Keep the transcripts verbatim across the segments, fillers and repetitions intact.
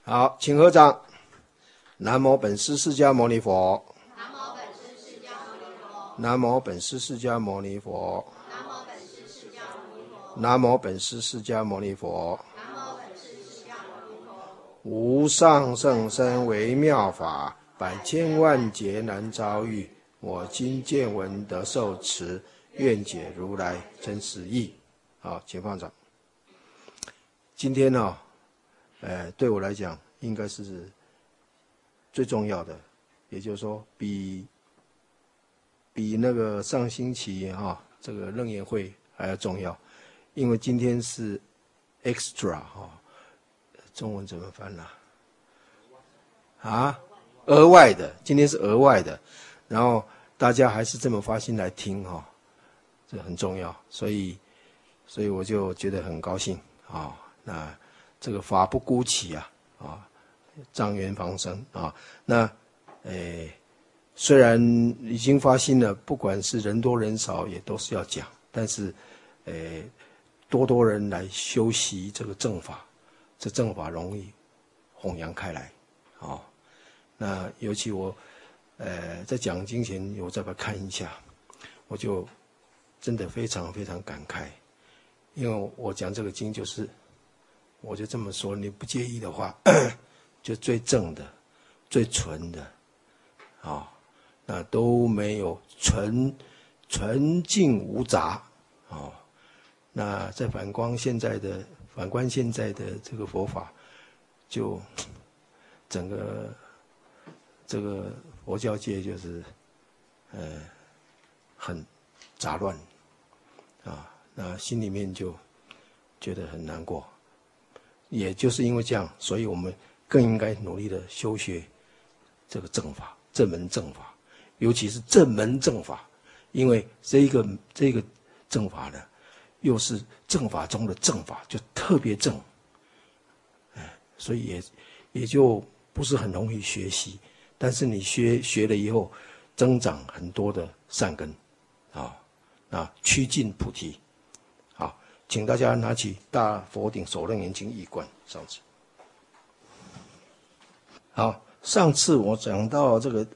好，请合掌。南无本师释迦牟尼佛。南无本师释迦牟尼佛。南无本师释迦牟尼佛。无上甚深微妙法，百千万劫难遭遇。我今见闻得受持，愿解如来真实义。好，请放掌。今天呢、哦，呃，对我来讲应该是最重要的，也就是说，比比那个上星期哈、哦、这个楞严会还要重要，因为今天是 extra 哈、哦，中文怎么翻呢、啊？啊，额外的，今天是额外的，然后大家还是这么发心来听哈、哦，这很重要，所以所以我就觉得很高兴啊。哦，那这个法不孤起啊，啊，障缘防生啊。那，诶，虽然已经发心了，不管是人多人少，也都是要讲。但是，诶，多多人来修习这个正法，这正法容易弘扬开来，啊。那尤其我，呃，在讲经前，我再把它看一下，我就真的非常非常感慨，因为我讲这个经就是。我就这么说，你不介意的话，就最正的、最纯的，啊、哦，那都没有纯纯净无杂，哦，那再反观现在的反观现在的这个佛法，就整个这个佛教界就是呃很杂乱，啊，那心里面就觉得很难过。也就是因为这样，所以我们更应该努力的修学这个正法，正门正法，尤其是正门正法，因为这一个这个正法呢，又是正法中的正法，就特别正，哎，所以也也就不是很容易学习，但是你学学了以后，增长很多的善根，啊，那趋近菩提。请大家拿起大佛顶首楞严经义观上次。好，上次我讲到这个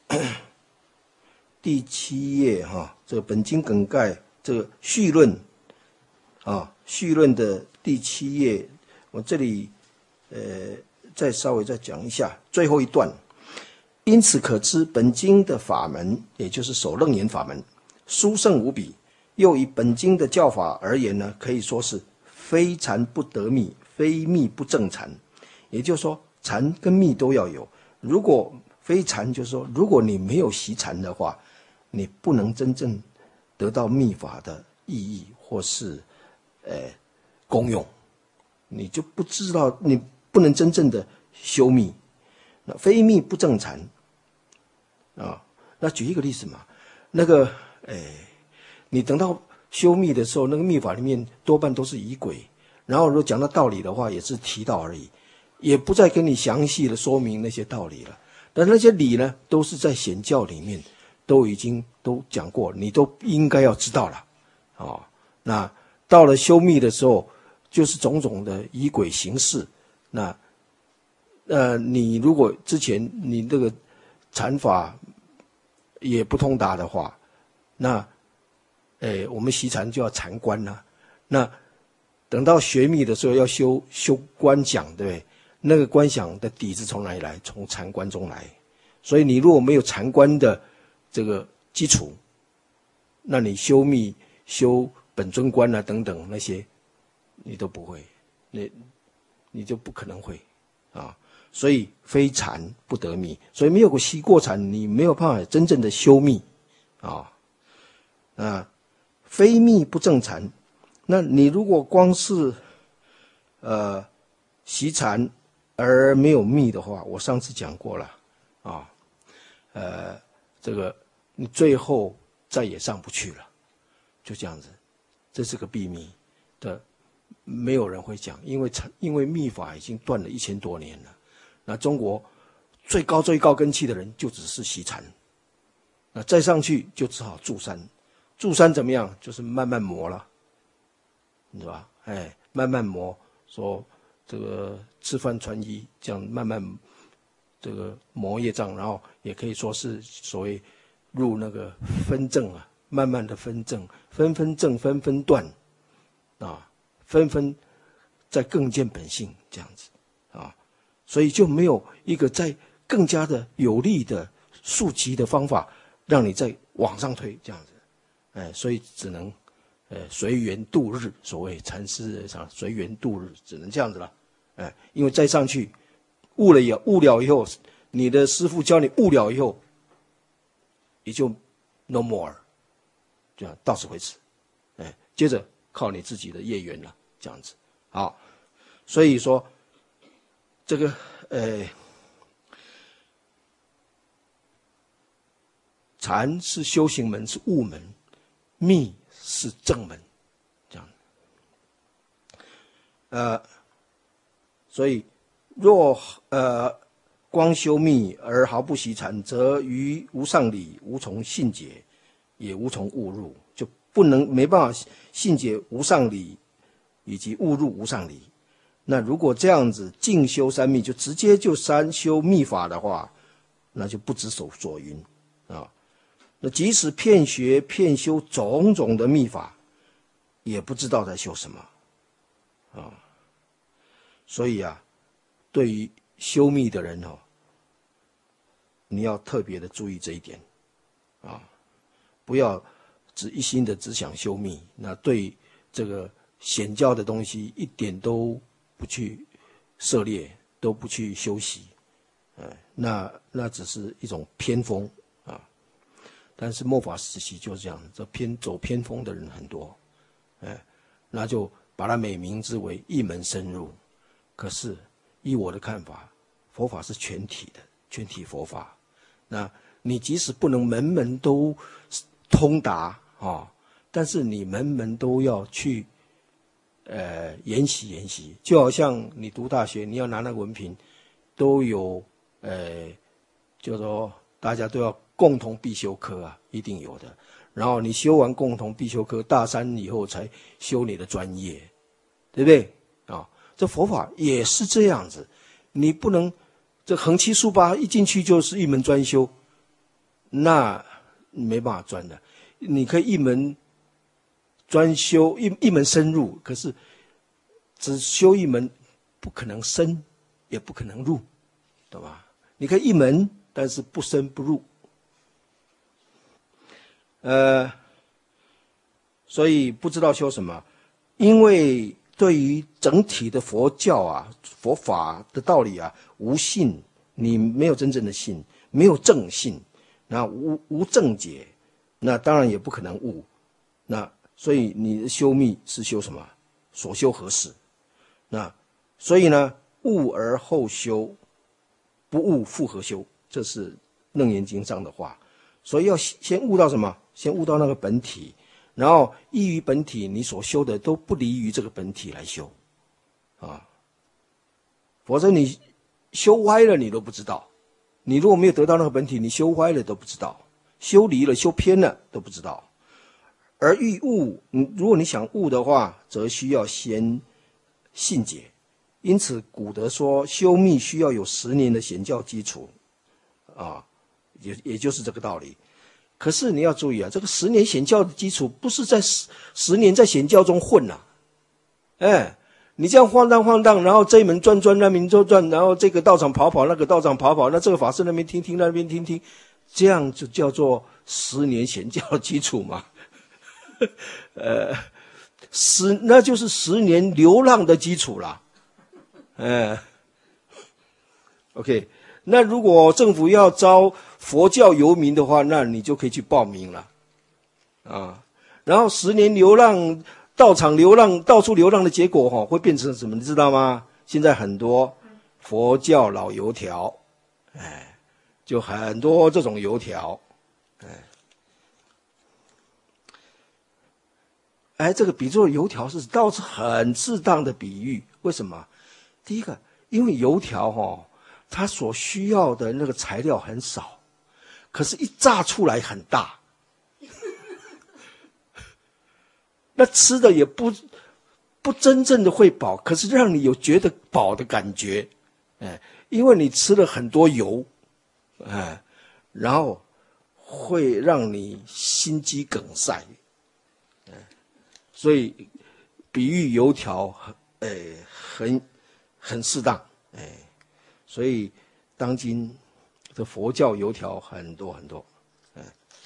第七页哈，这个本经梗概这个序论啊，序论的第七页，我这里呃再稍微再讲一下最后一段。因此可知本经的法门，也就是首楞严法门，殊胜无比。又以本经的教法而言呢，可以说是非禅不得密，非密不正禅。也就是说，禅跟密都要有。如果非禅，就是说，如果你没有习禅的话，你不能真正得到密法的意义或是呃功用，你就不知道，你不能真正的修密。那非密不正禅啊。那举一个例子嘛，那个诶。你等到修密的时候，那个密法里面多半都是仪轨，然后如果讲到道理的话，也是提到而已，也不再跟你详细的说明那些道理了。但那些理呢，都是在显教里面都已经都讲过，你都应该要知道了，哦。那到了修密的时候，就是种种的仪轨形式。那呃，你如果之前你这个禅法也不通达的话，那哎，我们习禅就要禅观啦。那等到学密的时候要修修观想，对不对？那个观想的底子从哪里来？从禅观中来。所以你如果没有禅观的这个基础，那你修密、修本尊观啊等等那些，你都不会，你你就不可能会啊。所以非禅不得密，所以没有过习过禅，你没有办法真正的修密啊。那非密不正禅，那你如果光是呃习禅而没有密的话，我上次讲过了啊，呃，这个你最后再也上不去了，就这样子，这是个秘密的，没有人会讲，因为因为密法已经断了一千多年了，那中国最高最高根器的人就只是习禅，那再上去就只好住山。住山怎么样？就是慢慢磨了，是吧？哎，慢慢磨，说这个吃饭穿衣，这样慢慢这个磨业障，然后也可以说是所谓入那个分正啊，慢慢的分正，分分正，分分断，啊，分分再更见本性这样子啊，所以就没有一个再更加的有力的速疾的方法，让你再往上推这样子，哎，所以只能。呃，随缘度日，所谓禅师讲随缘度日，只能这样子了。哎，因为再上去悟了也悟了以后，你的师父教你悟了以后，也就 no more， 这样到此为止。哎，接着靠你自己的业缘了，这样子。好，所以说这个呃，禅是修行门，是悟门，密。是正门，这样，呃，所以若呃光修密而毫不习禅，则于无上理无从信解，也无从悟入，就不能没办法信解无上理，以及悟入无上理。那如果这样子净修三密，就直接就三修密法的话，那就不知所所云啊。那即使遍学遍修种种的密法，也不知道在修什么啊。所以啊，对于修密的人哦，你要特别的注意这一点啊，不要只一心的只想修密，那对这个显教的东西一点都不去涉猎，都不去修习，哎，那那只是一种偏锋。但是末法时期就是这样，这偏走偏锋的人很多，哎，那就把它美名之为一门深入。可是依我的看法，佛法是全体的，全体佛法。那你即使不能门门都通达啊、哦，但是你门门都要去，呃，研习研习。就好像你读大学，你要拿那个文凭，都有呃，就说大家都要。共同必修课啊，一定有的。然后你修完共同必修课，大三以后才修你的专业，对不对啊？这佛法也是这样子，你不能这横七竖八一进去就是一门专修，那没办法专的。你可以一门专修，一一门深入，可是只修一门，不可能深，也不可能入，懂吧？你可以一门，但是不深不入。呃，所以不知道修什么，因为对于整体的佛教啊、佛法的道理啊，无信，你没有真正的信，没有正信，那无无正解，那当然也不可能悟。那所以你的修密是修什么？所修何事？那所以呢，悟而后修，不悟复何修？这是《楞严经》上的话。所以要先悟到什么？先悟到那个本体，然后依于本体，你所修的都不离于这个本体来修，啊，否则你修歪了，你都不知道。你如果没有得到那个本体，你修歪了都不知道，修离了、修偏了都不知道。而欲悟，如果你想悟的话，则需要先信解。因此，古德说修密需要有十年的显教基础，啊，也也就是这个道理。可是你要注意啊，这个十年显教的基础不是在十十年在显教中混啊，哎，你这样晃荡晃荡，然后这一门转转，那门转转，然后这个道场跑跑，那个道场跑跑，那这个法师那边听听，那边听听，这样就叫做十年显教的基础嘛？呃，十那就是十年流浪的基础啦，哎 ，OK。那如果政府要招佛教游民的话，那你就可以去报名了，啊，然后十年流浪道场流浪到处流浪的结果哈、哦，会变成什么？你知道吗？现在很多佛教老油条，哎，就很多这种油条，哎，哎，这个比作油条是倒是很适当的比喻。为什么？第一个，因为油条哈、哦。它所需要的那个材料很少，可是一炸出来很大，那吃的也不不真正的会饱，可是让你有觉得饱的感觉，哎，因为你吃了很多油，哎，然后会让你心肌梗塞，哎，所以比喻油条，哎，很很适当，哎，所以当今这佛教油条很多很多，哎，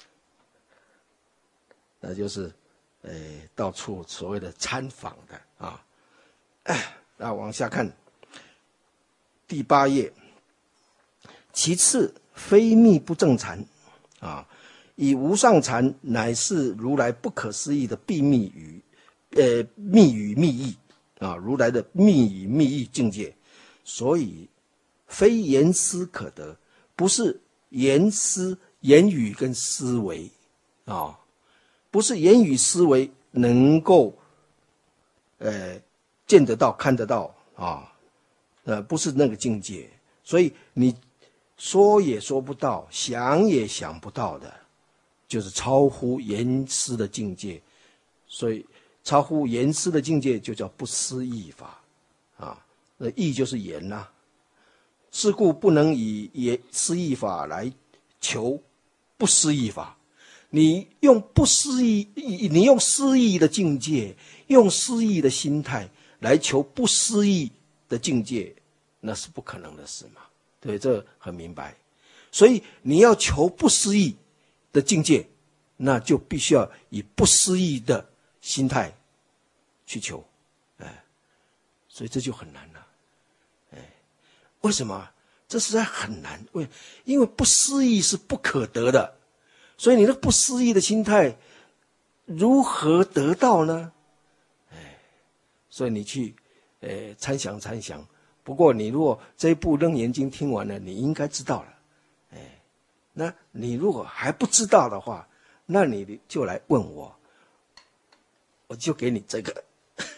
那就是呃到处所谓的参访的啊。那往下看第八页，其次非密不正禅啊，以无上禅乃是如来不可思议的秘密语，呃密语密意啊，如来的密语密意境界，所以非言思可得，不是言思言语跟思维啊，不是言语思维能够呃见得到看得到啊，呃不是那个境界，所以你说也说不到，想也想不到的，就是超乎言思的境界。所以超乎言思的境界就叫不思议法啊，那义就是言呐、啊。是故不能以言思议法来求不思议法。你用不思议，你用思议的境界，用思议的心态来求不思议的境界，那是不可能的事嘛。对，这很明白。所以你要求不思议的境界，那就必须要以不思议的心态去求，哎，所以这就很难了，哎，为什么？这实在很难，为因为不思议是不可得的，所以你那不思议的心态如何得到呢？哎，所以你去，呃，参详参详。不过你如果这一部《楞严经》听完了，你应该知道了，哎，那你如果还不知道的话，那你就来问我，我就给你这个。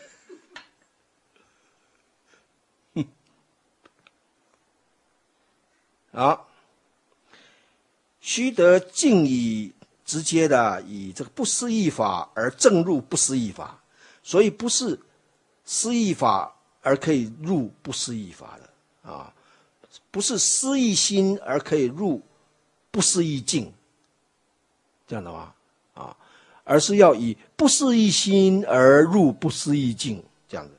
好，须得尽以直接的以这个不思议法而正入不思议法，所以不是思议法而可以入不思议法的啊，不是思议心而可以入不思议境，这样的吗？啊，而是要以不思议心而入不思议境，这样的。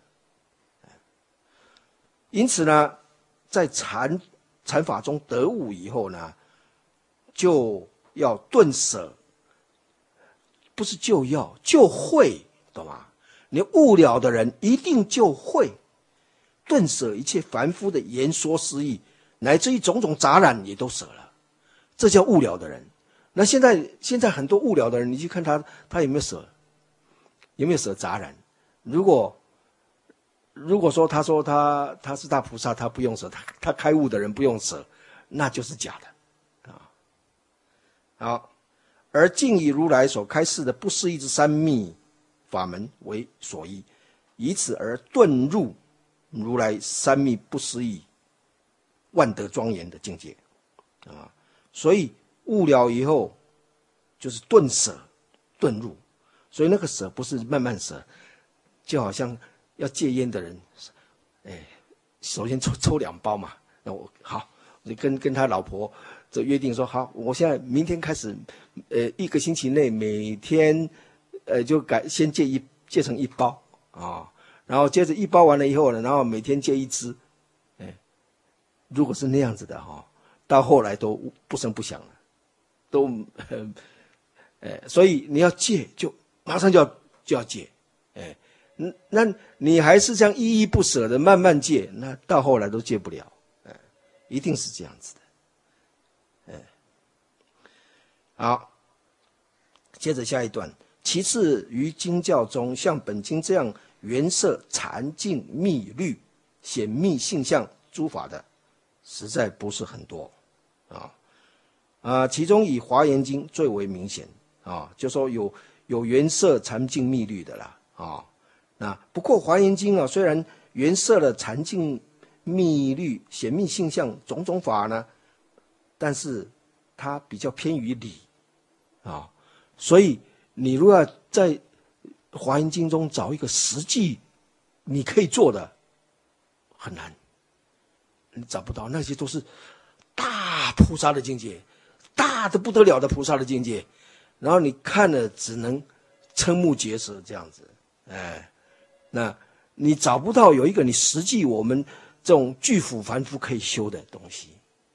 因此呢，在禅禅法中得悟以后呢，就要顿舍，不是就要就会，懂吗？你悟了的人一定就会顿舍一切凡夫的言说思议，乃至于种种杂染也都舍了，这叫悟了的人。那现在现在很多悟了的人，你去看他，他有没有舍？有没有舍杂染？如果如果说他说他他是大菩萨，他不用舍，他他开悟的人不用舍，那就是假的啊。好，而尽以如来所开示的不思议之三密法门为所依，以此而顿入如来三密不思议万德庄严的境界啊。所以悟了以后，就是顿舍顿入，所以那个舍不是慢慢舍，就好像要戒烟的人，哎，首先抽抽两包嘛。那我好，你跟跟他老婆就约定说，好，我现在明天开始，呃，一个星期内每天，呃，就改先戒一戒成一包啊、哦，然后接着一包完了以后呢，然后每天戒一支，哎，如果是那样子的哈、哦，到后来都不声不响了，都，呃，呃，所以你要戒就马上就要就要戒，哎。那你还是这样依依不舍的慢慢戒，那到后来都戒不了，哎，一定是这样子的，哎，好，接着下一段，其次于经教中，像本经这样圆摄禅境密律显密性相诸法的，实在不是很多啊啊，其中以华严经最为明显啊，就说有有圆摄禅境密律的啦啊。啊，不过华严经啊，虽然圆摄了禅境密律显密性相种种法呢，但是它比较偏于理啊，所以你如果要在华严经中找一个实际你可以做的很难，你找不到，那些都是大菩萨的境界，大的不得了的菩萨的境界，然后你看了只能瞠目结舌这样子，哎，那你找不到有一个你实际我们这种巨腐凡夫可以修的东西，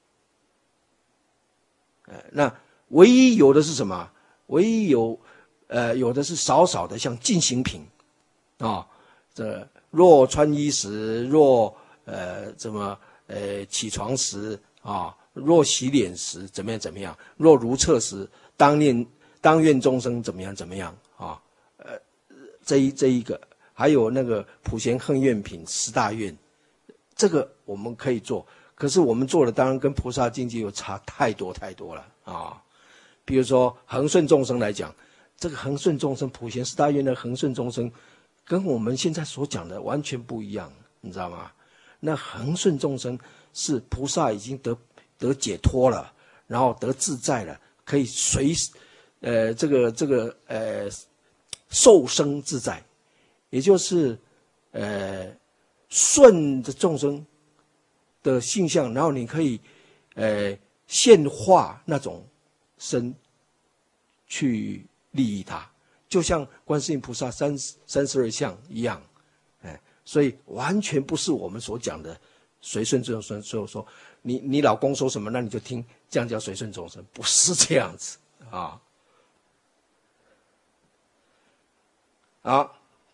哎，那唯一有的是什么？唯一有，呃，有的是少少的，像进行品，啊、哦，这若穿衣时，若呃怎么呃起床时啊、哦，若洗脸时怎么样怎么样，若如厕时，当念当愿众生怎么样怎么样啊、哦，呃，这一这一个，还有那个普贤恨愿品十大愿，这个我们可以做，可是我们做的当然跟菩萨境界又差太多太多了啊。哦，比如说恒顺众生来讲，这个恒顺众生普贤十大愿的恒顺众生，跟我们现在所讲的完全不一样，你知道吗？那恒顺众生是菩萨已经得得解脱了，然后得自在了，可以随呃这个这个呃受生自在，也就是呃顺着众生的性相，然后你可以呃现化那种身去利益他，就像观世音菩萨三三十二相一样，哎，所以完全不是我们所讲的随顺众生。所以说，你你老公说什么，那你就听，这样叫随顺众生，不是这样子啊。好，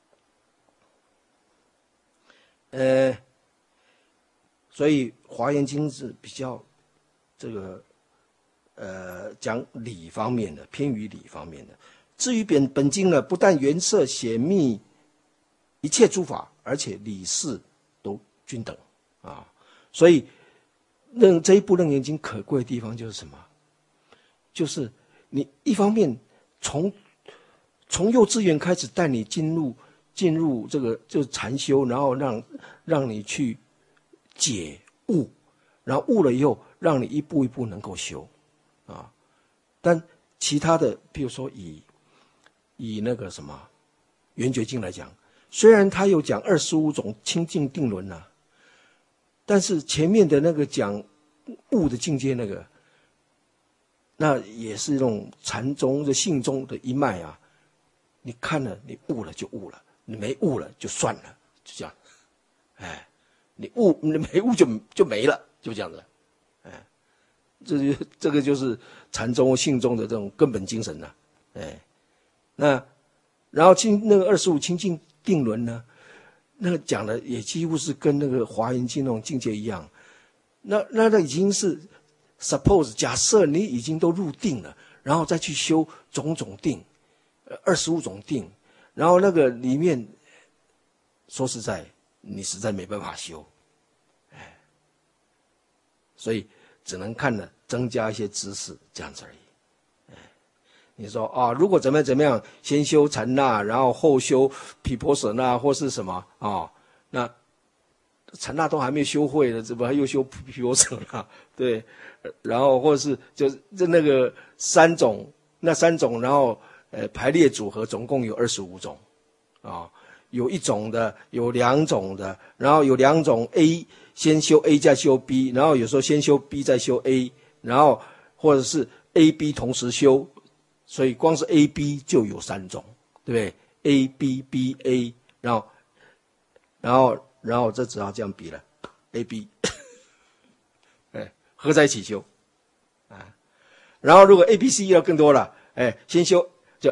呃，所以《华严经》是比较这个。呃，讲理方面的，偏于理方面的。至于本本经呢，不但圆摄显密一切诸法，而且理事都均等啊。所以，楞这一部《楞严经》可贵的地方就是什么？就是你一方面从从幼稚园开始带你进入进入这个就是禅修，然后让让你去解悟，然后悟了以后，让你一步一步能够修。啊，但其他的，比如说以以那个什么圆觉经来讲，虽然他有讲二十五种清净定轮啊，但是前面的那个讲悟的境界那个，那也是那种禅宗的性宗的一脉啊。你看了，你悟了就悟了，你没悟了就算了，就这样。哎，你悟你没悟就就没了，就这样子。哎。这就这个就是禅宗性宗的这种根本精神呐、啊，哎，那然后清那个二十五清净定轮呢，那个讲的也几乎是跟那个华严经那种境界一样，那那那已经是 suppose 假设你已经都入定了，然后再去修种种定，二十五种定，然后那个里面说实在，你实在没办法修，哎，所以。只能看了增加一些知识这样子而已。哎，你说啊，如果怎么样怎么样，先修禅那，然后后修毗婆舍那或是什么啊、哦？那禅那都还没有修会的，怎么还又修毗婆舍那？对，然后或者是就是这那个三种，那三种，然后呃排列组合总共有二十五种啊、哦，有一种的，有两种的，然后有两种 A。先修 A 再修 B， 然后有时候先修 B 再修 A， 然后或者是 A、B 同时修，所以光是 A、B 就有三种，对不对 ？A、B、B、A， 然后，然后，然后这只好这样比了 ，A、B， 哎，合在一起修，啊，然后如果 A、B、C 要更多了，哎，先修就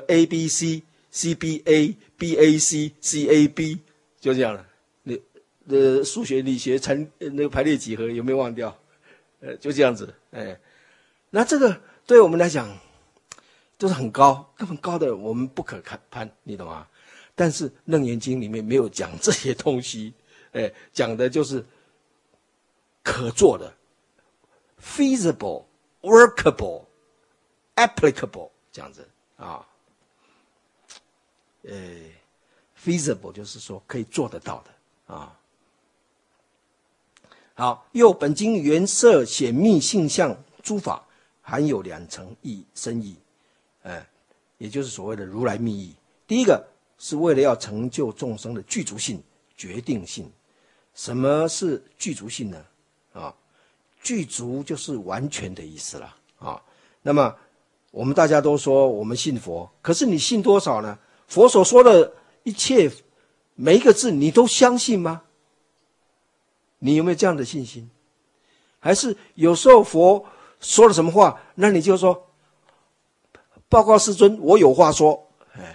A、B、C、C、B、A、B、A、C、C、A、B， 就这样了。呃，数学、理学、成那个排列几何有没有忘掉？呃，就这样子，哎，那这个对我们来讲都是很高，根本高的我们不可攀，你懂吗？但是《楞严经》里面没有讲这些东西，哎，讲的就是可做的 ，feasible、workable、applicable 这样子啊，呃 ，feasible 就是说可以做得到的啊。好，又本经圆摄显密性相诸法，含有两层意深意，呃，也就是所谓的如来密意。第一个是为了要成就众生的具足性， 决定性。什么是具足性呢？啊，具足就是完全的意思了啊。那么我们大家都说我们信佛，可是你信多少呢？佛所说的一切每一个字你都相信吗？你有没有这样的信心？还是有时候佛说了什么话，那你就说报告世尊，我有话说，哎，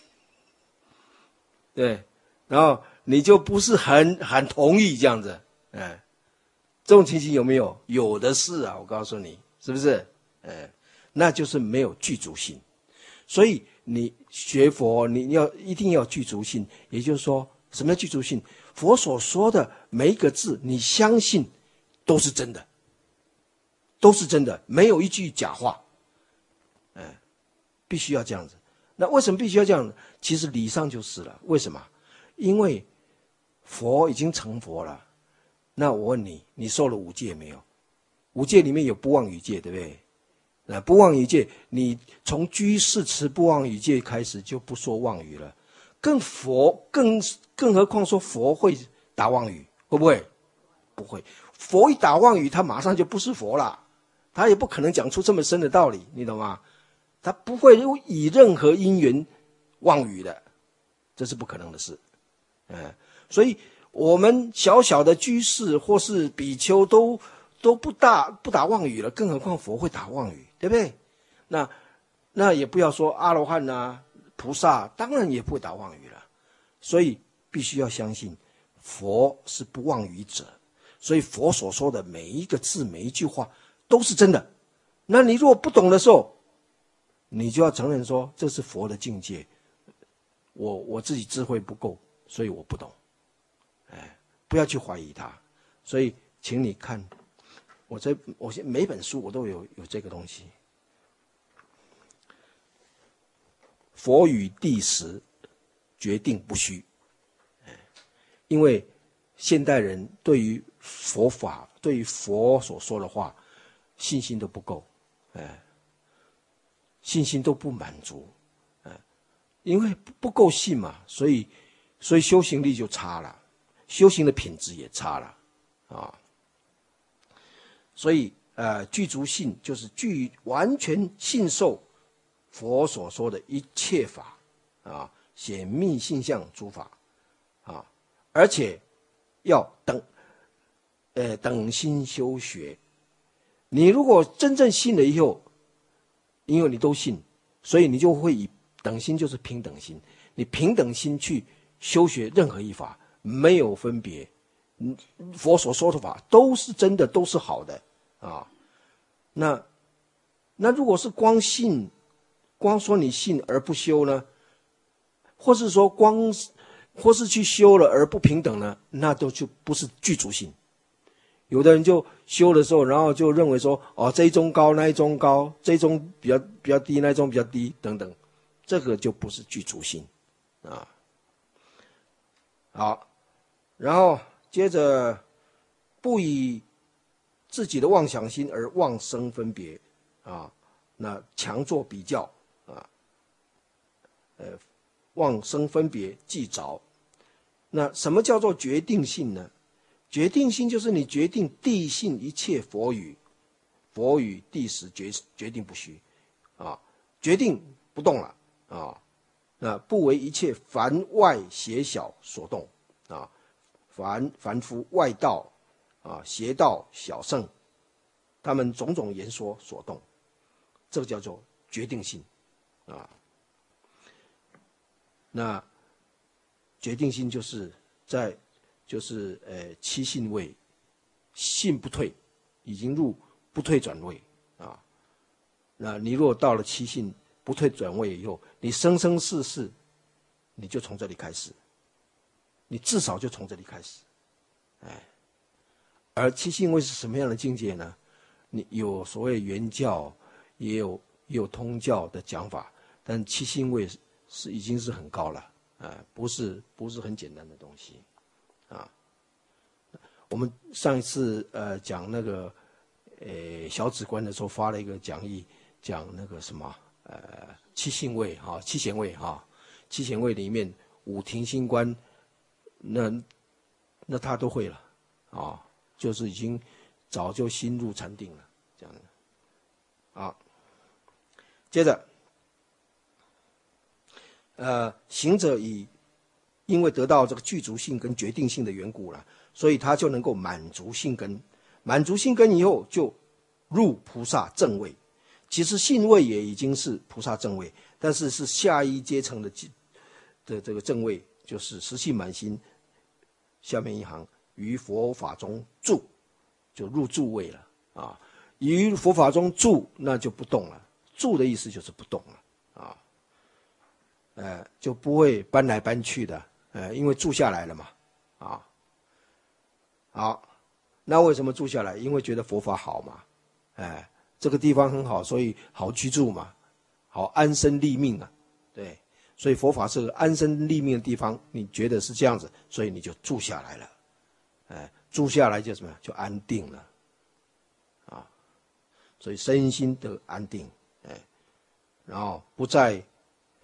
对，然后你就不是很很同意这样子，哎，这种情形有没有？有的是啊，我告诉你，是不是？哎，那就是没有具足性。所以你学佛，你要一定要具足性，也就是说，什么叫具足性？佛所说的每一个字，你相信都是真的，都是真的，没有一句假话。哎，必须要这样子。那为什么必须要这样子？其实理上就是了。为什么？因为佛已经成佛了。那我问你，你受了五戒没有？五戒里面有不妄语戒，对不对？那不妄语戒，你从居士持不妄语戒开始就不说妄语了。更佛更更何况说佛会打妄语，会不会？不会。佛一打妄语，他马上就不是佛了，他也不可能讲出这么深的道理，你懂吗？他不会以任何因缘妄语的，这是不可能的事。嗯，所以我们小小的居士或是比丘都都不大不打妄语了，更何况佛会打妄语，对不对？那那也不要说阿罗汉啊、菩萨，当然也不会打妄语了。所以必须要相信佛是不妄语者，所以佛所说的每一个字、每一句话都是真的。那你如果不懂的时候，你就要承认说这是佛的境界，我我自己智慧不够，所以我不懂。哎，不要去怀疑他。所以请你看我这我每本书我都有有这个东西。佛语第十，决定不虚。因为现代人对于佛法、对于佛所说的话，信心都不够，哎，信心都不满足，哎，因为不够信嘛，所以所以修行力就差了，修行的品质也差了，啊，所以呃，具足信就是具完全信受佛所说的一切法，啊，显密性相诸法，啊，而且要等，呃，等心修学。你如果真正信了以后，因为你都信，所以你就会以等心就是平等心，你平等心去修学任何一法，没有分别，佛所说的法都是真的，都是好的啊。那那如果是光信，光说你信而不修呢，或是说光或是去修了而不平等呢，那都就不是具足性。有的人就修的时候，然后就认为说，哦，这一宗高，那一宗高，这一宗比较比较低，那一宗比较低，等等，这个就不是具足性啊。好，然后接着不以自己的妄想心而妄生分别啊，那强作比较啊，呃，妄生分别即着。那什么叫做决定性呢？决定性就是你决定谛信一切佛语，佛语谛实决决定不虚，啊，决定不动了啊，那不为一切凡外邪小所动啊，凡凡夫外道啊、邪道小圣，他们种种言说所动，这个叫做决定性啊。那决定性就是在。就是呃七信位，信不退，已经入不退转位啊。那你如果到了七信不退转位以后，你生生世世，你就从这里开始，你至少就从这里开始，哎。而七信位是什么样的境界呢？你有所谓原教，也有也有通教的讲法，但七信位是是已经是很高了，啊、呃，不是不是很简单的东西。啊，我们上一次呃讲那个呃小止观的时候发了一个讲义，讲那个什么呃七信位哈、七贤位哈、七贤位里面五停心观那那他都会了啊，就是已经早就心入禅定了，这样的。好，接着，呃，行者以因为得到这个具足性跟决定性的缘故了，所以他就能够满足性根，满足性根以后就入菩萨正位。其实性位也已经是菩萨正位，但是是下一阶层的的这个正位，就是实性满心。下面一行，于佛法中住，就入住位了啊。于佛法中住，那就不动了。住的意思就是不动了啊，呃，就不会搬来搬去的，呃，因为住下来了嘛，啊，好，那为什么住下来？因为觉得佛法好嘛，哎。这个地方很好，所以好居住嘛，好安身立命啊，对，所以佛法是个安身立命的地方，你觉得是这样子，所以你就住下来了，哎，住下来就什么？就安定了，啊，所以身心得安定，哎，然后不再，呃，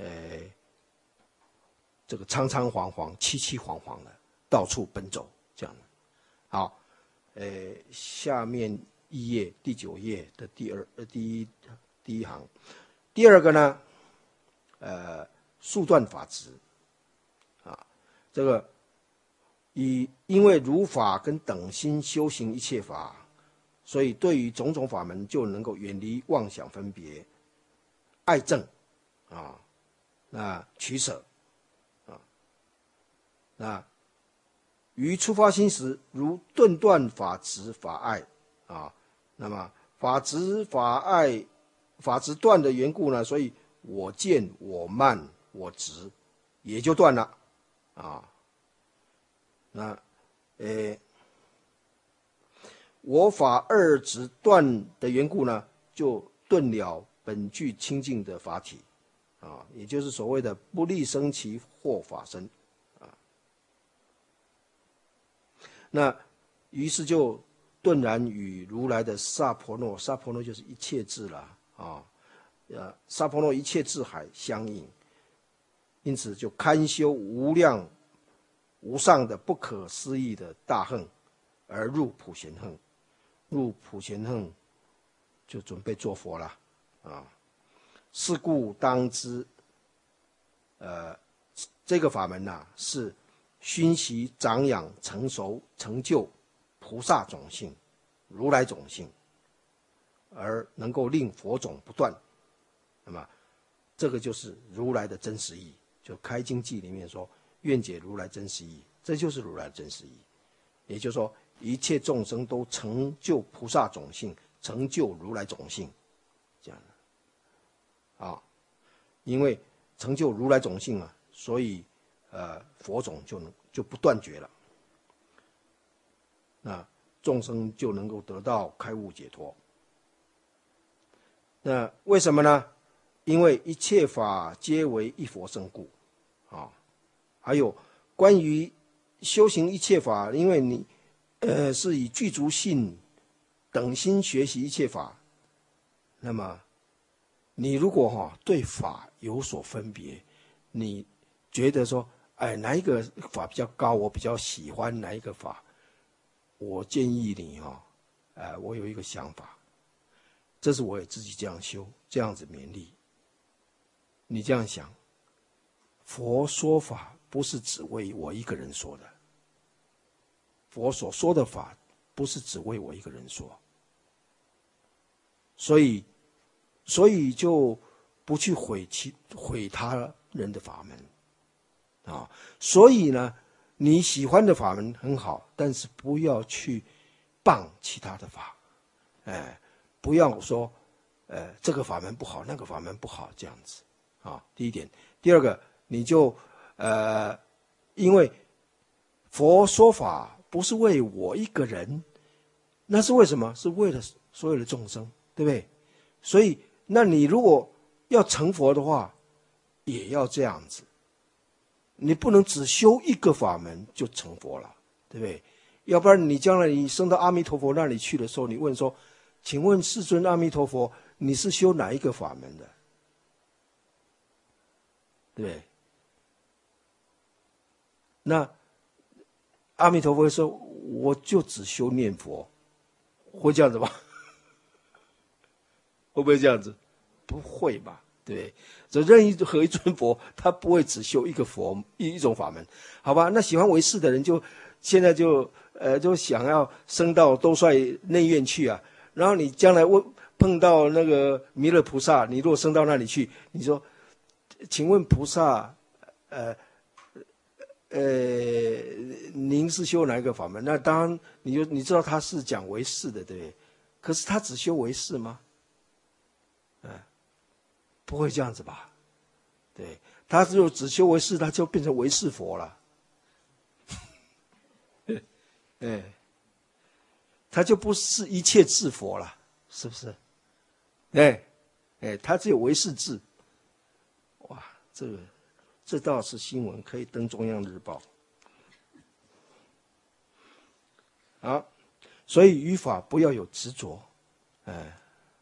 这个苍苍惶惶、凄凄惶惶的到处奔走，这样的。好，呃，下面。一页第九页的第二呃第一第一行，第二个呢，呃，速断法执，啊，这个以因为如法跟等心修行一切法，所以对于种种法门就能够远离妄想分别、爱憎啊，那取舍啊，那于出发心时，如顿断法执法爱。啊，那么法执法爱法执断的缘故呢，所以我见我慢我执也就断了啊。那呃，我法二执断的缘故呢，就顿了本具清净的法体啊，也就是所谓的不立生其惑法身啊。那于是就。顿然与如来的萨婆耨，萨婆耨就是一切智了啊，呃，萨婆耨一切智海相应，因此就堪修无量无上的不可思议的大恨，而入普贤恨，入普贤恨就准备做佛了啊。是故当知，呃，这个法门呐、啊，是熏习长养成熟成就。菩萨种性，如来种性，而能够令佛种不断，那么这个就是如来的真实意。就《开经记》里面说，愿解如来真实意，这就是如来的真实意。也就是说，一切众生都成就菩萨种性，成就如来种性，这样的啊。因为成就如来种性啊，所以呃佛种就能就不断绝了。那众生就能够得到开悟解脱。那为什么呢？因为一切法皆为一佛身故，啊，还有关于修行一切法，因为你呃是以具足性等心学习一切法，那么你如果哈、啊、对法有所分别，你觉得说，哎，哪一个法比较高，我比较喜欢哪一个法？我建议你哈、哦，呃，我有一个想法，这是我也自己这样修，这样子勉励。你这样想，佛说法不是只为我一个人说的，佛所说的法不是只为我一个人说，所以，所以就不去毁其毁他人的法门，啊，所以呢。你喜欢的法门很好，但是不要去谤其他的法，哎，不要说，呃，这个法门不好，那个法门不好，这样子啊。第一点，第二个，你就呃，因为佛说法不是为我一个人，那是为什么？是为了所有的众生，对不对？所以，那你如果要成佛的话，也要这样子。你不能只修一个法门就成佛了，对不对？要不然你将来你升到阿弥陀佛那里去的时候，你问说，请问世尊阿弥陀佛，你是修哪一个法门的？对不对？那阿弥陀佛会说，我就只修念佛，会这样子吗？会不会这样子？不会吧？对，这任何一尊佛，他不会只修一个佛一一种法门，好吧？那喜欢唯识的人就现在就呃就想要升到兜率内院去啊，然后你将来问碰到那个弥勒菩萨，你如果升到那里去，你说，请问菩萨，呃呃，您是修哪一个法门？那当然，你就你知道他是讲唯识的，对不对？可是他只修唯识吗？嗯，不会这样子吧？对，他只有只修唯识，他就变成唯识佛了。哎，他就不是一切智佛了，是不是？哎，哎，他只有唯识智。哇，这个这倒是新闻，可以登中央日报。好，所以语法不要有执着，哎。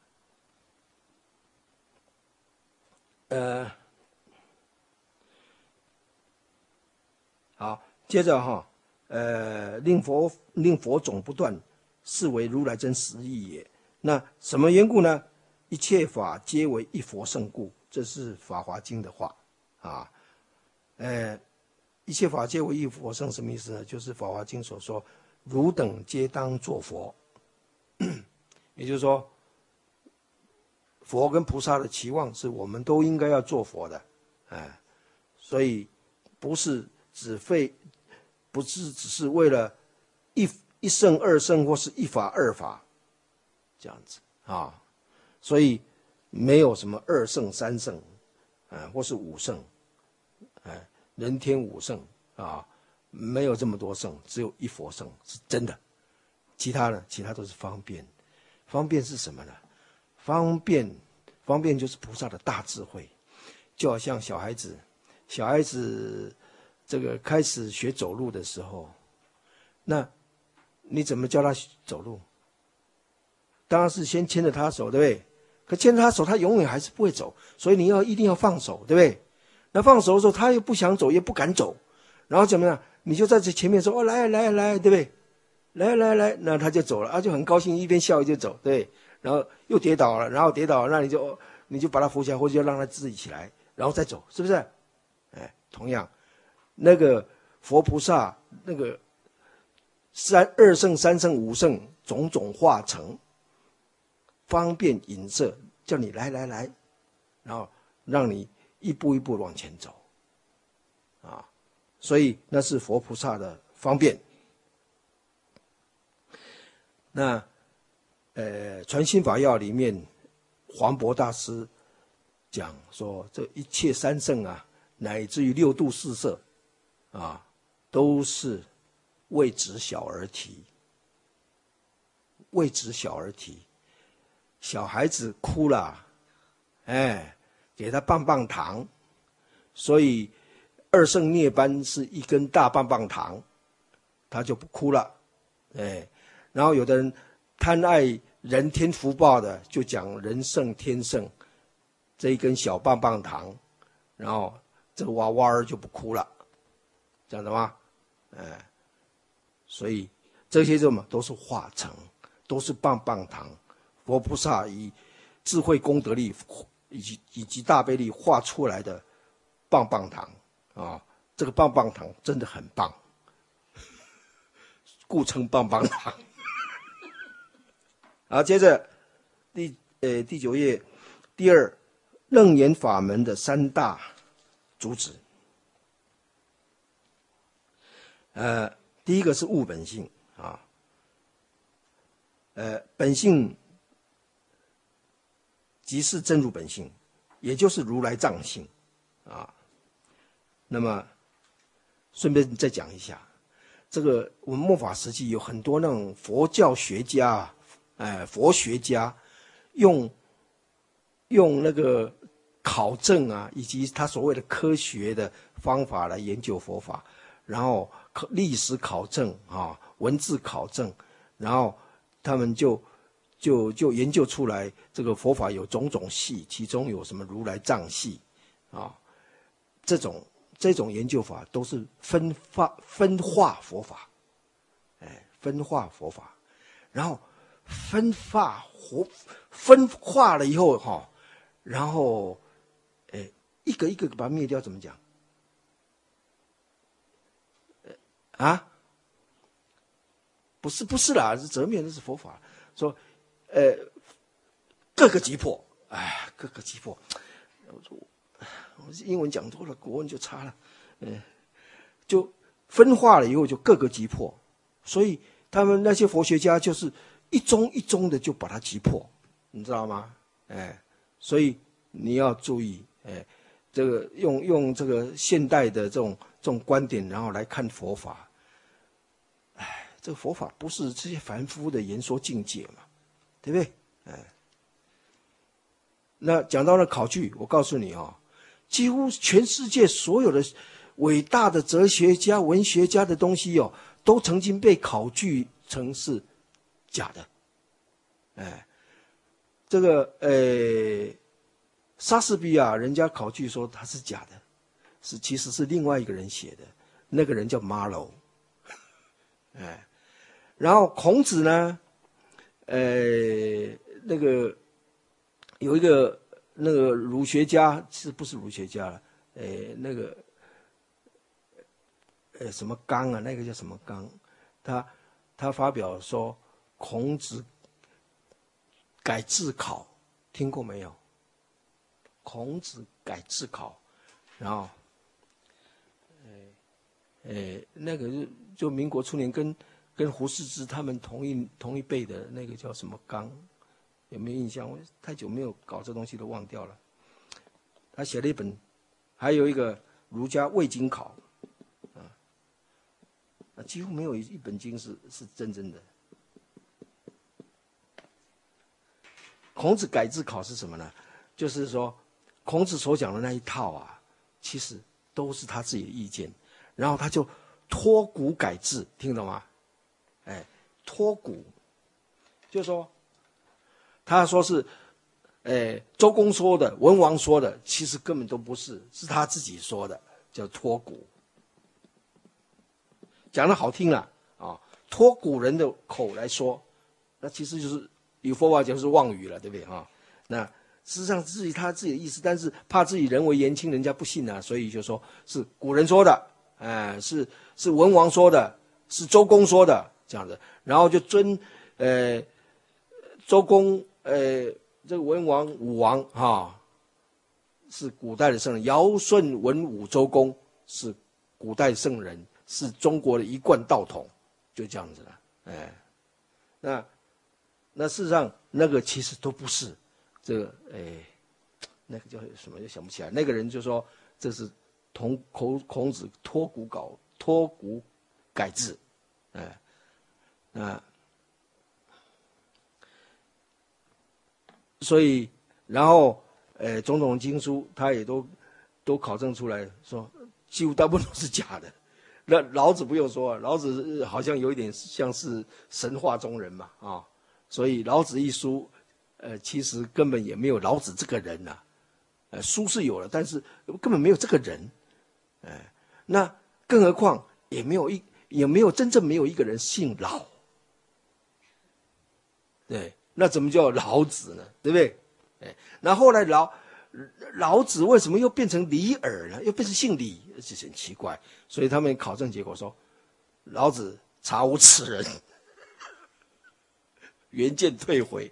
呃，好，接着哈，呃，令佛令佛种不断，是为如来真实义也。那什么缘故呢？一切法皆为一佛圣故，这是《法华经》的话啊。呃，一切法皆为一佛圣，什么意思呢？就是《法华经》所说，汝等皆当作佛。也就是说，佛跟菩萨的期望是我们都应该要做佛的，哎，所以不是只费，不是只是为了一一圣二圣或是一法二法这样子啊，所以没有什么二圣三圣，啊，或是五圣，哎，人天五圣啊，没有这么多圣，只有一佛圣是真的，其他呢，其他都是方便，方便是什么呢？方便，方便就是菩萨的大智慧，就好像小孩子，小孩子这个开始学走路的时候，那你怎么教他走路？当然是先牵着他手，对不对？可牵着他手，他永远还是不会走，所以你要一定要放手，对不对？那放手的时候，他又不想走，也不敢走，然后怎么样？你就在这前面说：“哦，来来来，对不对？来来来，那他就走了，啊，就很高兴，一边笑一边走，对。然后又跌倒了，然后跌倒了，那你就你就把他扶起来，或者就让他自己起来，然后再走，是不是？哎，同样，那个佛菩萨那个三二圣、三圣、五圣种种化成，方便引摄，叫你来来来，然后让你一步一步往前走，啊，所以那是佛菩萨的方便。那呃，《传心法要》里面，黄渤大师讲说，这一切三圣啊，乃至于六度四摄，啊，都是为指小儿啼，为指小儿啼。小孩子哭了，哎，给他棒棒糖，所以二圣涅槃是一根大棒棒糖，他就不哭了，哎，然后有的人贪爱人天福报的，就讲人圣天圣，这一根小棒棒糖，然后这个娃娃儿就不哭了，这样的吗？哎，所以这些什么都是化成，都是棒棒糖。佛菩萨以智慧功德力以及以及大悲力画出来的棒棒糖啊，这个棒棒糖真的很棒，故称棒棒糖。好，接着第呃第九页，第二楞严法门的三大主旨。呃，第一个是悟本性啊，呃，本性即是真如本性，也就是如来藏性啊。那么顺便再讲一下，这个我们末法时期有很多那种佛教学家。哎，佛学家用用那个考证啊，以及他所谓的科学的方法来研究佛法，然后历史考证啊，文字考证，然后他们就就就研究出来，这个佛法有种种系，其中有什么如来藏系啊，这种这种研究法都是分化分化佛法分化佛法，然后分化活分化了以后哈，然后诶一个一个把它灭掉，怎么讲？啊？不是不是啦，是折灭的是佛法。说，呃，各个击破，哎，各个击破。我说，我英文讲多了，国文就差了，嗯、呃，就分化了以后就各个击破，所以他们那些佛学家就是一宗一宗的就把它击破，你知道吗？哎，所以你要注意，哎，这个用用这个现代的这种这种观点，然后来看佛法。这个佛法不是这些凡夫的言说境界嘛，对不对？哎，那讲到了考据，我告诉你哦，几乎全世界所有的伟大的哲学家、文学家的东西哦，都曾经被考据成是假的。哎，这个呃，莎士比亚人家考据说他是假的，是其实是另外一个人写的，那个人叫马楼。哎。然后孔子呢，呃，那个有一个那个儒学家，其实不是儒学家了，呃，那个呃什么纲啊，那个叫什么纲？他他发表说，孔子改制考，听过没有？孔子改制考，然后，呃呃，那个就就民国初年跟。跟胡适之他们同一同一辈的那个叫什么纲，有没有印象？我太久没有搞这东西都忘掉了。他写了一本，还有一个儒家魏经考，啊，几乎没有一本经是是真正的。孔子改制考是什么呢？就是说，孔子所讲的那一套啊，其实都是他自己的意见，然后他就脱古改制，听懂吗？哎，脱古，就是说，他说是，哎，周公说的，文王说的，其实根本都不是，是他自己说的，叫脱古。讲的好听了啊，脱古人的口来说，那其实就是以佛法讲是妄语了，对不对啊？那事实上自己他自己的意思，但是怕自己人为言轻，人家不信啊，所以就说是古人说的，哎，是是文王说的，是周公说的。这样子，然后就尊，呃，周公，呃，这个文王、武王哈、哦，是古代的圣人；尧舜文武周公是古代圣人，是中国的一贯道统，就这样子了。哎，那那事实上那个其实都不是，这个哎，那个叫什么就想不起来。那个人就说这是同孔孔子脱古稿脱古改制，哎。啊，所以，然后，呃，种种经书，他也都都考证出来说，几乎大部分都是假的。那老子不用说，老子好像有一点像是神话中人嘛，啊，所以老子一书，呃，其实根本也没有老子这个人呐、啊，呃，书是有了，但是根本没有这个人，哎、呃，那更何况也没有一也没有真正没有一个人姓老。对，那怎么叫老子呢？对不对？哎，那后来老老子为什么又变成李耳呢？又变成姓李，这很奇怪。所以他们考证结果说，老子查无此人，原件退回。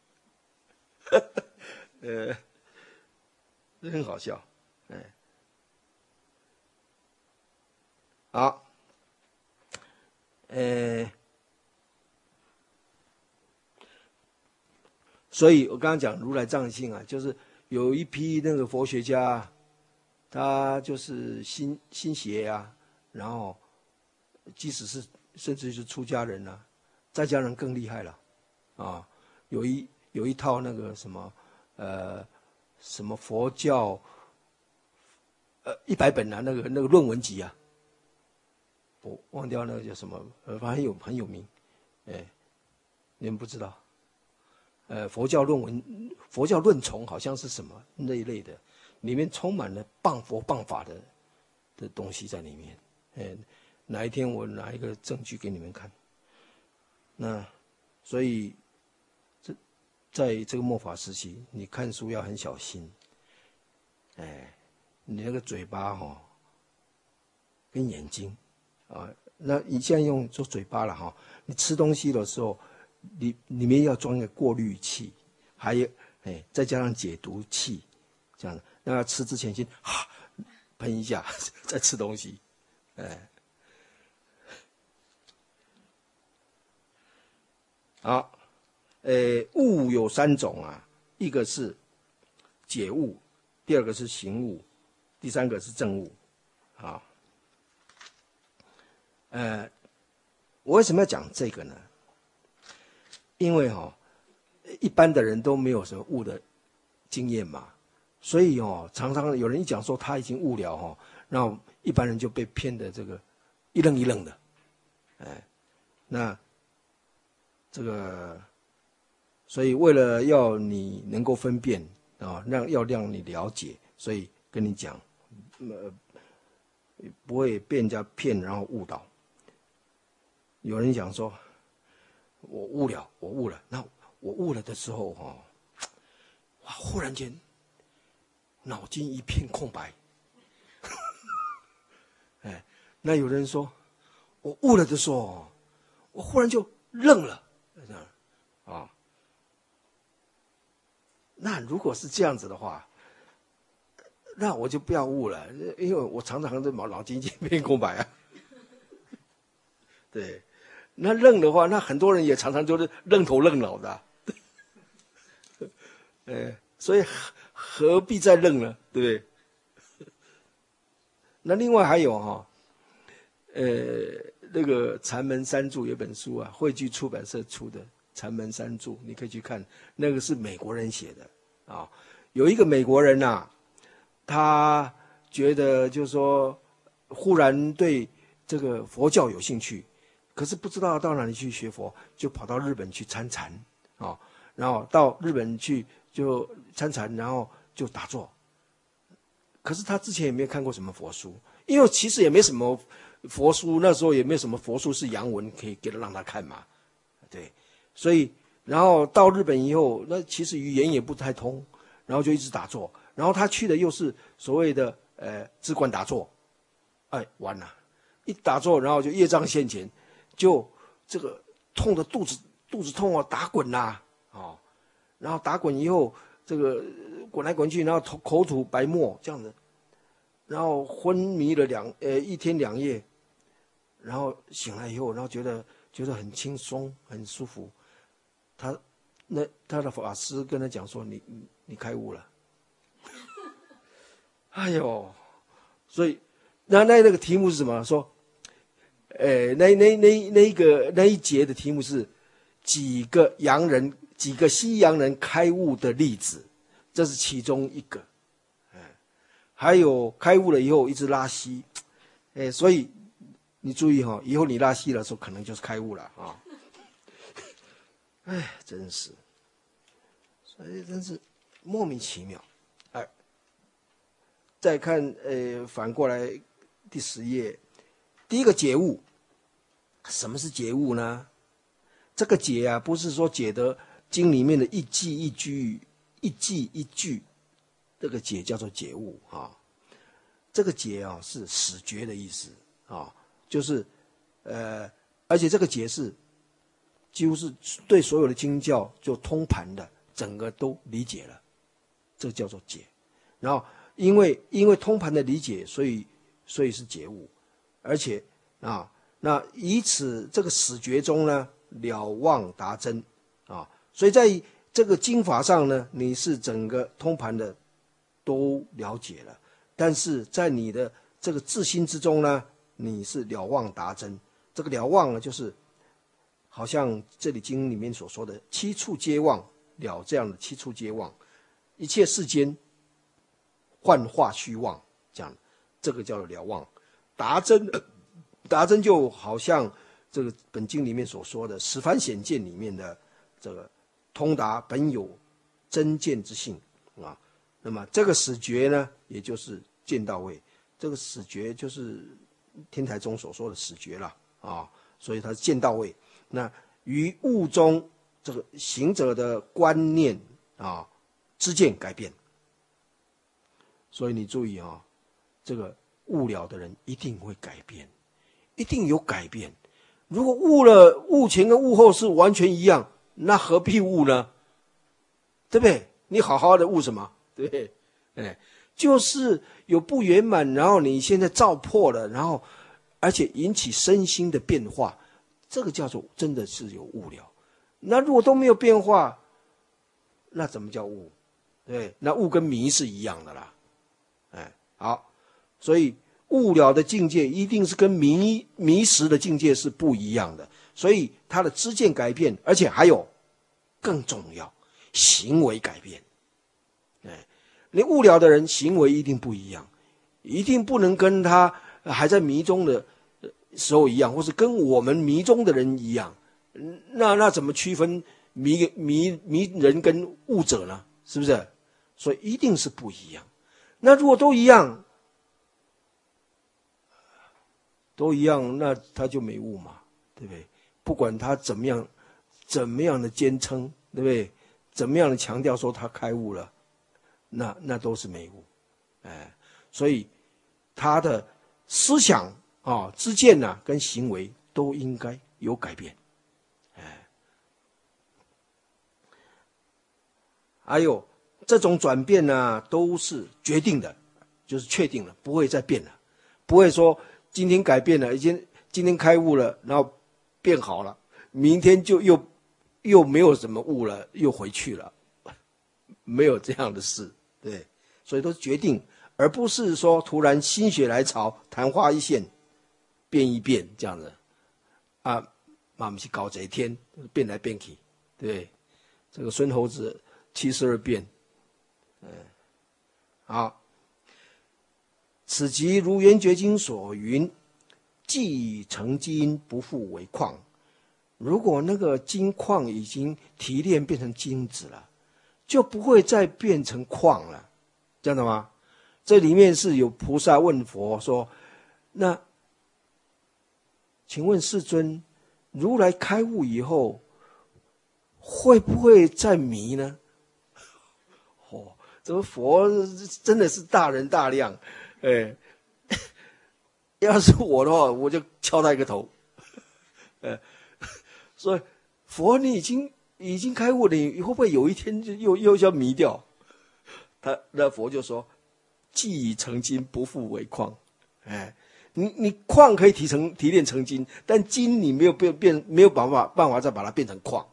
呃，这很好笑，哎，好，呃。所以我刚刚讲如来藏性啊，就是有一批那个佛学家，他就是新新邪啊，然后即使是甚至是出家人啊，在家人更厉害了，啊，有一有一套那个什么呃什么佛教呃一百本啊，那个那个论文集啊，我忘掉那个叫什么，呃，反正很有很有名，哎，你们不知道。呃，佛教论文、佛教论丛好像是什么那一类的，里面充满了谤佛谤法的的东西在里面。呃，哪一天我拿一个证据给你们看。 那所以这在这个末法时期，你看书要很小心。哎，你那个嘴巴哈、哦，跟眼睛啊，那你现在用做嘴巴了哈、哦，你吃东西的时候，里里面要装一个过滤器，还有哎，再加上解毒器，这样的。那吃之前先哈喷一下，再吃东西，哎。好，呃，物有三种啊，一个是解物，第二个是行物，第三个是正物。啊，呃，我为什么要讲这个呢？因为哈、哦，一般的人都没有什么悟的经验嘛，所以哦，常常有人一讲说他已经悟了哈、哦，那一般人就被骗的这个一愣一愣的，哎，那这个，所以为了要你能够分辨啊，让要让你了解，所以跟你讲，呃，不会被人家骗然后误导。有人讲说，我悟了，我悟了，那我悟了的时候哈、哦，哇，忽然间脑筋一片空白。哎，那有人说，我悟了的时候，我忽然就愣了，这样啊。那如果是这样子的话，那我就不要悟了，因为我常常的脑脑筋一片空白啊。对，那愣的话，那很多人也常常就是愣头愣脑的、啊。呃，所以何必再愣呢？对不对？那另外还有哈、哦，呃，那个禅门三著有本书啊，汇聚出版社出的《禅门三著》，你可以去看，那个是美国人写的啊。有一个美国人呐、啊，他觉得就是说，忽然对这个佛教有兴趣，可是不知道到哪里去学佛，就跑到日本去参禅啊，然后到日本去就参禅，然后就打坐。可是他之前也没有看过什么佛书，因为其实也没什么佛书，那时候也没有什么佛书是洋文可以给他让他看嘛，对，所以然后到日本以后，那其实语言也不太通，然后就一直打坐，然后他去的又是所谓的呃自管打坐，哎，完了，一打坐然后就业障现前，就这个痛的肚子肚子痛啊，打滚呐、啊，哦，然后打滚以后这个滚来滚去，然后口口吐白沫这样子。然后昏迷了两呃一天两夜，然后醒来以后，然后觉得觉得很轻松很舒服。他那他的法师跟他讲说：“你你你开悟了。”哎呦，所以那那那个题目是什么？说，呃，那那那那一个那一节的题目是几个洋人几个西洋人开悟的例子，这是其中一个。还有开悟了以后一直拉稀，哎，所以你注意哈、哦，以后你拉稀的时候可能就是开悟了啊。哎，真是，所以真是莫名其妙。哎，再看呃，反过来第十页，第一个解悟，什么是解悟呢？这个解啊，不是说解的经里面的一记一句、一记一句。这个解叫做解悟啊，这个解啊是始觉的意思啊，就是呃，而且这个解是几乎是对所有的经教就通盘的，整个都理解了，这个叫做解。然后因为因为通盘的理解，所以所以是解悟，而且啊，那以此这个始觉中呢，了望达真啊，所以在这个经法上呢，你是整个通盘的。都了解了，但是在你的这个自心之中呢，你是了望达真。这个了望呢，就是好像这里经里面所说的七处皆望了，这样的七处皆望，一切世间幻化虚妄，这样这个叫做了望达真。达真就好像这个本经里面所说的十番显见里面的这个通达本有真见之性啊。那么这个始觉呢，也就是见到位，这个始觉就是天台宗所说的始觉了啊，所以它是见到位。那于物中这个行者的观念啊、知见改变。所以你注意啊，这个悟了的人一定会改变，一定有改变。如果悟了，悟前跟悟后是完全一样，那何必悟呢？对不对？你好好的悟什么？对不对？哎，就是有不圆满，然后你现在照破了，然后而且引起身心的变化，这个叫做真的是有悟了。那如果都没有变化，那怎么叫悟？对，那悟跟迷是一样的啦。哎，好，所以悟了的境界一定是跟迷迷失的境界是不一样的，所以他的知见改变，而且还有更重要，行为改变。哎，你悟了的人行为一定不一样，一定不能跟他还在迷中的时候一样，或是跟我们迷中的人一样。那那怎么区分迷迷迷人跟悟者呢？是不是？所以一定是不一样。那如果都一样，都一样，那他就没悟嘛，对不对？不管他怎么样，怎么样的坚称，对不对？怎么样的强调说他开悟了，那那都是没悟，哎，所以他的思想啊、知见呐、啊，跟行为都应该有改变，哎，还有。这种转变呢、啊，都是决定的，就是确定了，不会再变了，不会说今天改变了，已经今天开悟了，然后变好了，明天就又又没有什么悟了，又回去了，没有这样的事，对，所以都是决定，而不是说突然心血来潮，昙花一现，变一变这样子，啊，嘛不是搞这一天变来变去，对，这个孙猴子七十二变。嗯，好。此即如圆觉经所云：“既成金，不复为矿。”如果那个金矿已经提炼变成金子了，就不会再变成矿了，这样的吗？这里面是有菩萨问佛说：“那，请问世尊，如来开悟以后，会不会再迷呢？”哦。这个佛真的是大人大量，哎，要是我的话，我就敲他一个头。呃，所以佛你已经已经开悟了，你会不会有一天就又又要迷掉？他那佛就说：“既已成金，不复为矿。”哎，你你矿可以提成提炼成金，但金你没有变变没有办法办法再把它变成矿。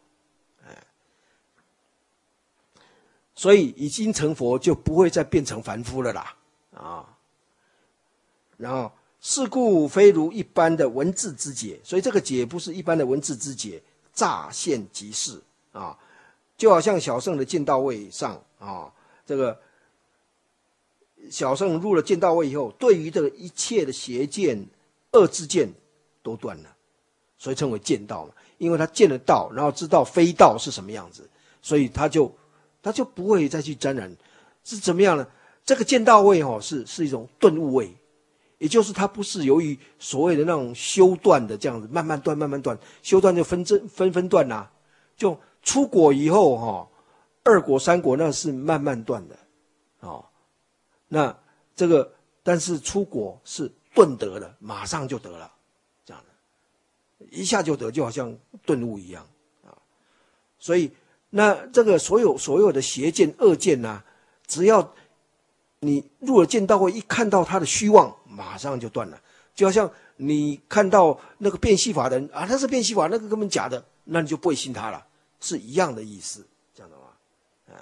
所以已经成佛就不会再变成凡夫了啦，啊，然后是故非如一般的文字之解，所以这个解不是一般的文字之解，乍现即是啊，就好像小乘的见道位上啊，这个小乘入了见道位以后，对于这个一切的邪见、恶之见都断了，所以称为见道嘛，因为他见了道，然后知道非道是什么样子，所以他就。他就不会再去沾染，是怎么样呢？这个见道位哦，是是一种顿悟位，也就是它不是由于所谓的那种修断的这样子，慢慢断，慢慢断，修断就分分分分断啦、啊。就出果以后哈、哦，二果三果那是慢慢断的，哦，那这个但是出果是顿得了，马上就得了，这样的，一下就得，就好像顿悟一样啊，所以。那这个所有所有的邪见恶见啊，只要你入了见道位，一看到他的虚妄，马上就断了。就好像你看到那个变戏法的人啊，他是变戏法，那个根本假的，那你就不会信他了，是一样的意思，这样的吗？哎，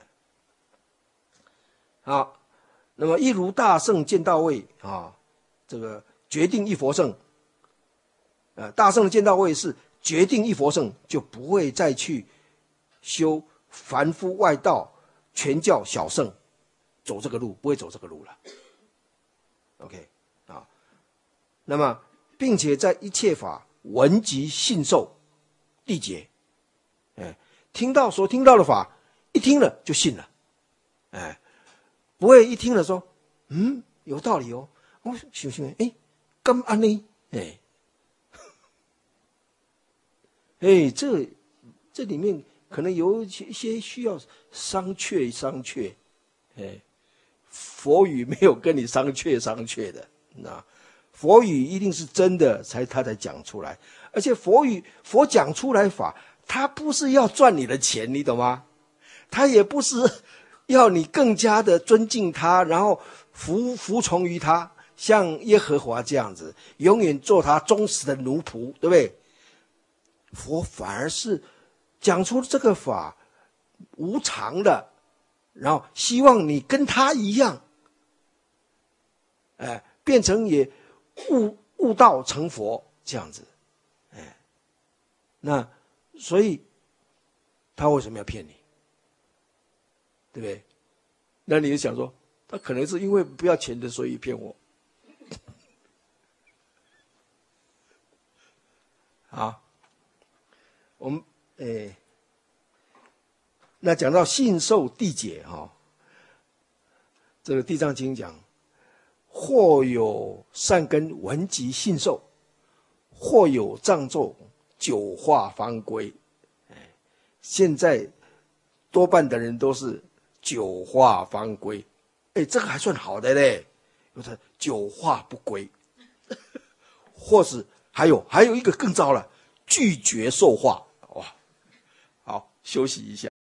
好，那么一如大圣见道位啊，这个决定一佛圣，呃，大圣的见道位是决定一佛圣，就不会再去。修凡夫外道，全教小圣，走这个路不会走这个路了。OK 啊，那么并且在一切法闻即信受缔结，哎，听到所听到的法，一听了就信了，哎，不会一听了说，嗯，有道理哦，我想想，哎，咁安呢，哎，哎，这这里面可能有一些需要商榷商榷，哎，佛语没有跟你商榷商榷的，那佛语一定是真的才他才讲出来，而且佛语佛讲出来法，他不是要赚你的钱，你懂吗？他也不是要你更加的尊敬他，然后服服从于他，像耶和华这样子，永远做他忠实的奴仆，对不对？佛反而是讲出这个法无常的，然后希望你跟他一样，哎，变成也悟悟道成佛这样子，哎，那所以他为什么要骗你？对不对？那你就想说，他可能是因为不要钱的，所以骗我。好，我们诶，那讲到信受缔解哈、哦，这个《地藏经》讲，或有善根闻即信受，或有障咒久化方归。哎，现在多半的人都是久化方归，哎，这个还算好的嘞，有的久化不归，或是还有还有一个更糟了，拒绝受化。哇，好，休息一下。